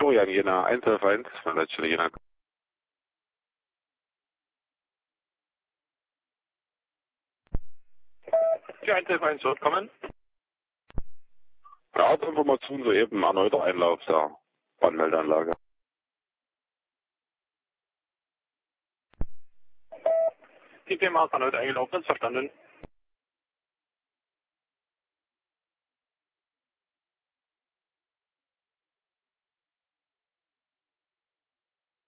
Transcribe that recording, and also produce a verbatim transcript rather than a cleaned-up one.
Florian Jena, eins elf eins von der Stelle Jena. Die eins elf eins wird kommen. Autoinformation soeben, erneuter Einlauf der Brandmeldeanlage. Die P M A ist erneut eingelaufen, ist verstanden.